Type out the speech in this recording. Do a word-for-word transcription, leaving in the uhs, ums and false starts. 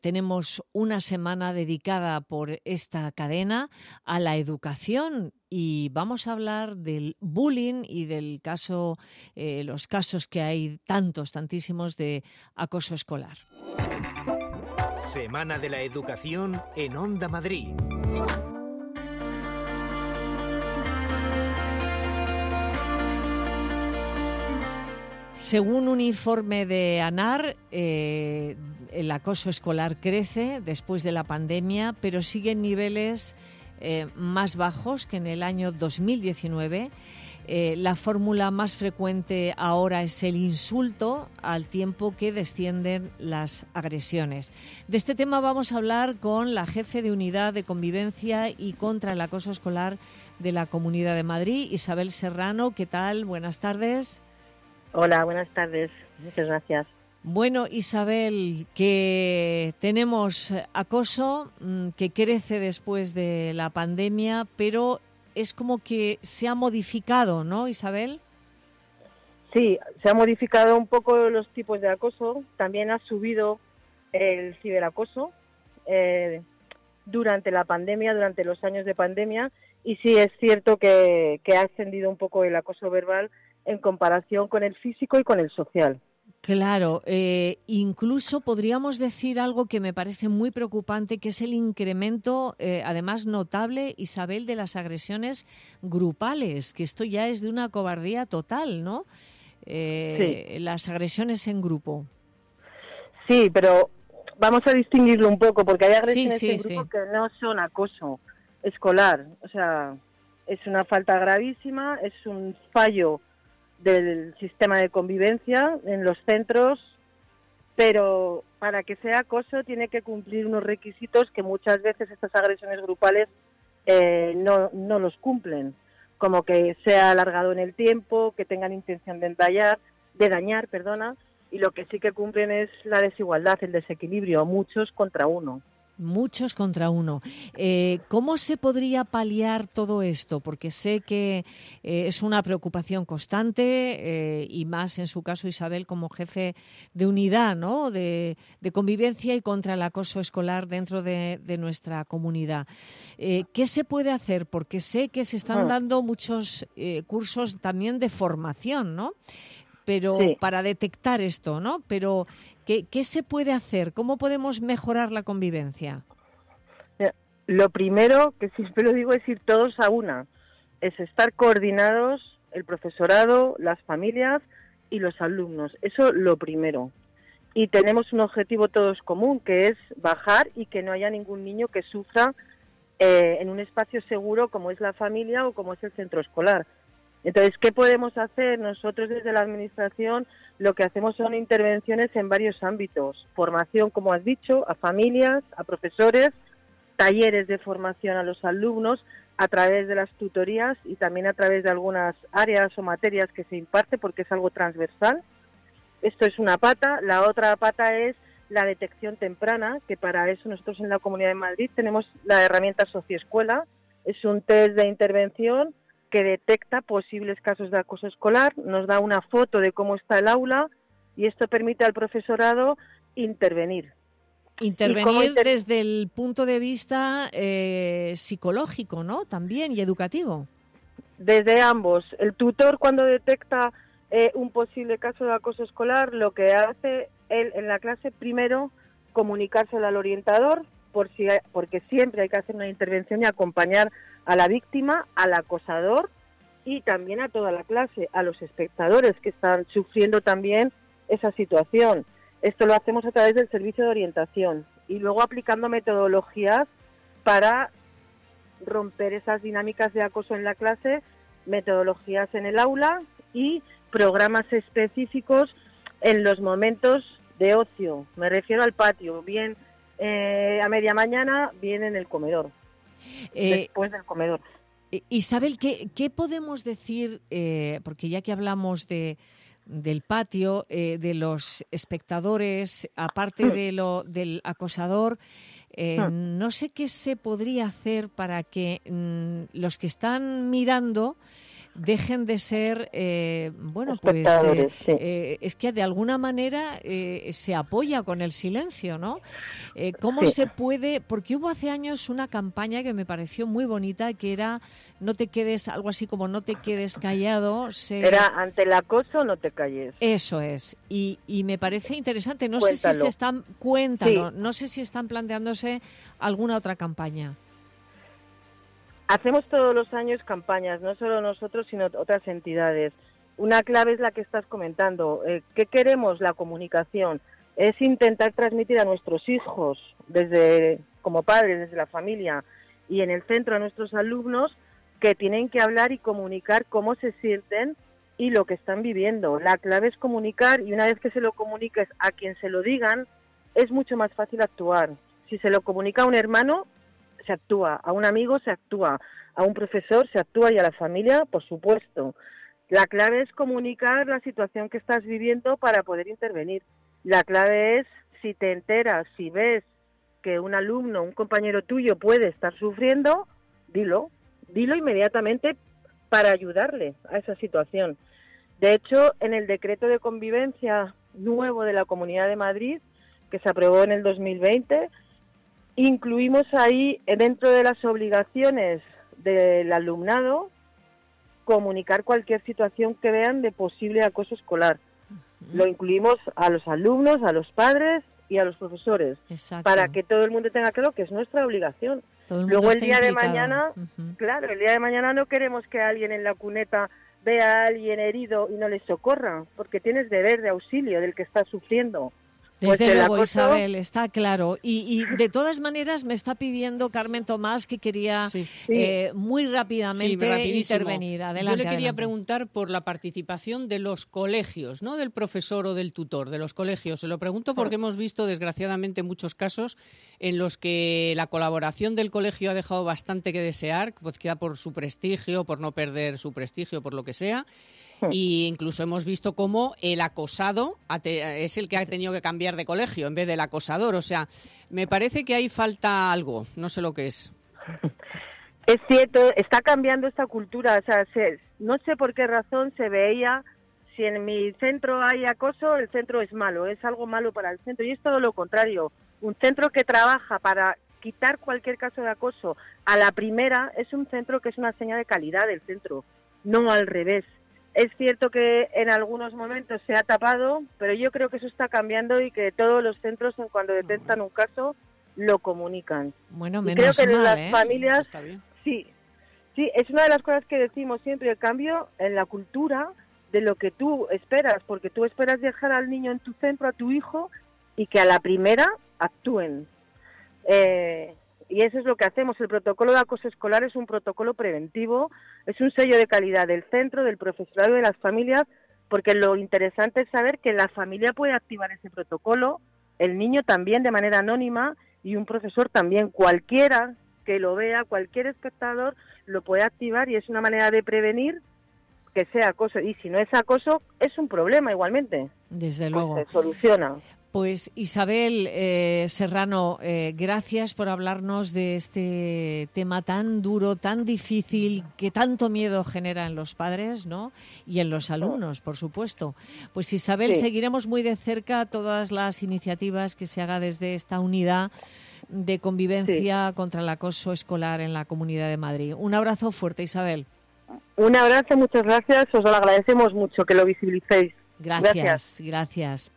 tenemos una semana dedicada por esta cadena a la educación y vamos a hablar del bullying y del caso, eh, los casos que hay tantos, tantísimos de acoso escolar. Semana de la Educación en Onda Madrid. Según un informe de ANAR, eh, el acoso escolar crece después de la pandemia, pero sigue en niveles eh, más bajos que en el año dos mil diecinueve. Eh, la fórmula más frecuente ahora es el insulto, al tiempo que descienden las agresiones. De este tema vamos a hablar con la jefe de Unidad de Convivencia y contra el Acoso Escolar de la Comunidad de Madrid, Isabel Serrano. ¿Qué tal? Buenas tardes. Hola, buenas tardes. Muchas gracias. Bueno, Isabel, que tenemos acoso que crece después de la pandemia, pero es como que se ha modificado, ¿no, Isabel? Sí, se ha modificado un poco los tipos de acoso. También ha subido el ciberacoso eh, durante la pandemia, durante los años de pandemia. Y sí es cierto que, que ha ascendido un poco el acoso verbal en comparación con el físico y con el social. Claro, eh, incluso podríamos decir algo que me parece muy preocupante, que es el incremento, eh, además notable, Isabel, de las agresiones grupales, que esto ya es de una cobardía total, ¿no? Eh, sí. Las agresiones en grupo. Sí, pero vamos a distinguirlo un poco, porque hay agresiones sí, sí, en grupo sí. que no son acoso escolar. O sea, es una falta gravísima, es un fallo del sistema de convivencia en los centros, pero para que sea acoso tiene que cumplir unos requisitos que muchas veces estas agresiones grupales eh, no, no los cumplen, como que sea alargado en el tiempo, que tengan intención de dañar, de dañar, perdona, y lo que sí que cumplen es la desigualdad, el desequilibrio, muchos contra uno. Muchos contra uno. Eh, ¿Cómo se podría paliar todo esto? Porque sé que eh, es una preocupación constante eh, y más en su caso, Isabel, como jefe de unidad, ¿no? de, de convivencia y contra el acoso escolar dentro de, de nuestra comunidad. Eh, ¿Qué se puede hacer? Porque sé que se están dando muchos eh, cursos también de formación, ¿no? Pero sí. Para detectar esto, ¿no? Pero ¿qué, ¿qué se puede hacer? ¿Cómo podemos mejorar la convivencia? Lo primero, que siempre lo digo, es ir todos a una. Es estar coordinados, el profesorado, las familias y los alumnos. Eso lo primero. Y tenemos un objetivo todos común, que es bajar y que no haya ningún niño que sufra eh, en un espacio seguro como es la familia o como es el centro escolar. Entonces, ¿qué podemos hacer? Nosotros desde la Administración lo que hacemos son intervenciones en varios ámbitos. Formación, como has dicho, a familias, a profesores, talleres de formación a los alumnos a través de las tutorías y también a través de algunas áreas o materias que se imparte porque es algo transversal. Esto es una pata. La otra pata es la detección temprana, que para eso nosotros en la Comunidad de Madrid tenemos la herramienta Socioescuela. Es un test de intervención que detecta posibles casos de acoso escolar, nos da una foto de cómo está el aula y esto permite al profesorado intervenir. Intervenir inter... desde el punto de vista eh, psicológico, ¿no? También, y educativo. Desde ambos. El tutor, cuando detecta eh, un posible caso de acoso escolar, lo que hace él en la clase, primero, comunicárselo al orientador, por si hay, porque siempre hay que hacer una intervención y acompañar a la víctima, al acosador y también a toda la clase, a los espectadores que están sufriendo también esa situación. Esto lo hacemos a través del servicio de orientación y luego aplicando metodologías para romper esas dinámicas de acoso en la clase, metodologías en el aula y programas específicos en los momentos de ocio. Me refiero al patio, bien eh, a media mañana, bien en el comedor. Eh, después del comedor. Isabel, ¿qué, qué podemos decir? Eh, porque ya que hablamos de del patio, eh, de los espectadores, aparte de lo del acosador, eh, no sé qué se podría hacer para que mm, los que están mirando dejen de ser, eh, bueno, pues eh, sí. eh, es que de alguna manera eh, se apoya con el silencio, ¿no? Eh, ¿Cómo sí. se puede? Porque hubo hace años una campaña que me pareció muy bonita, que era no te quedes, algo así como no te quedes callado. Se... Era ante el acoso no te calles. Eso es, y, y me parece interesante. No Cuéntalo. sé si se están, cuéntalo, sí. no sé si están planteándose alguna otra campaña. Hacemos todos los años campañas, no solo nosotros, sino otras entidades. Una clave es la que estás comentando. Eh, ¿Qué queremos? La comunicación. Es intentar transmitir a nuestros hijos, desde como padres, desde la familia y en el centro a nuestros alumnos, que tienen que hablar y comunicar cómo se sienten y lo que están viviendo. La clave es comunicar, y una vez que se lo comuniques a quien se lo digan, es mucho más fácil actuar. Si se lo comunica a un hermano, se actúa, a un amigo se actúa, a un profesor se actúa y a la familia, por supuesto. La clave es comunicar la situación que estás viviendo para poder intervenir. La clave es, si te enteras, si ves que un alumno, un compañero tuyo puede estar sufriendo, dilo, dilo inmediatamente para ayudarle a esa situación. De hecho, en el decreto de convivencia nuevo de la Comunidad de Madrid, que se aprobó en el dos mil veinte, incluimos ahí, dentro de las obligaciones del alumnado, comunicar cualquier situación que vean de posible acoso escolar. Uh-huh. Lo incluimos a los alumnos, a los padres y a los profesores. Exacto. Para que todo el mundo tenga claro que es nuestra obligación. Todo el Luego el día implicado. de mañana, uh-huh. claro, el día de mañana no queremos que alguien en la cuneta vea a alguien herido y no le socorra, porque tienes deber de auxilio del que está sufriendo. Desde pues luego, acoso... Isabel, está claro. Y, y de todas maneras me está pidiendo Carmen Tomás que quería sí. eh, muy rápidamente sí, intervenir. Adelante, Yo le quería adelante. preguntar por la participación de los colegios, no del profesor o del tutor, de los colegios. Se lo pregunto porque hemos visto, desgraciadamente, muchos casos en los que la colaboración del colegio ha dejado bastante que desear, pues queda por su prestigio, por no perder su prestigio, por lo que sea. Y incluso hemos visto cómo el acosado es el que ha tenido que cambiar de colegio en vez del acosador. O sea, me parece que ahí falta algo, no sé lo que es. Es cierto, está cambiando esta cultura. O sea, se, no sé por qué razón se veía, si en mi centro hay acoso, el centro es malo, es algo malo para el centro. Y es todo lo contrario. Un centro que trabaja para quitar cualquier caso de acoso a la primera es un centro que es una señal de calidad del centro, no al revés. Es cierto que en algunos momentos se ha tapado, pero yo creo que eso está cambiando y que todos los centros, cuando detectan un caso, lo comunican. Bueno, menos mal, creo que las ¿eh? familias, sí, sí, es una de las cosas que decimos siempre, el cambio en la cultura de lo que tú esperas, porque tú esperas dejar al niño en tu centro, a tu hijo, y que a la primera actúen. Eh... Y eso es lo que hacemos. El protocolo de acoso escolar es un protocolo preventivo, es un sello de calidad del centro, del profesorado y de las familias, porque lo interesante es saber que la familia puede activar ese protocolo, el niño también de manera anónima y un profesor también. Cualquiera que lo vea, cualquier espectador lo puede activar y es una manera de prevenir que sea acoso. Y si no es acoso, es un problema igualmente. Desde luego. Pues se soluciona. Pues Isabel eh, Serrano, eh, gracias por hablarnos de este tema tan duro, tan difícil, que tanto miedo genera en los padres, ¿no? Y en los alumnos, por supuesto. Pues Isabel, sí. seguiremos muy de cerca todas las iniciativas que se haga desde esta unidad de convivencia sí. contra el acoso escolar en la Comunidad de Madrid. Un abrazo fuerte, Isabel. Un abrazo, muchas gracias. Os lo agradecemos mucho que lo visibilicéis. Gracias, gracias. gracias.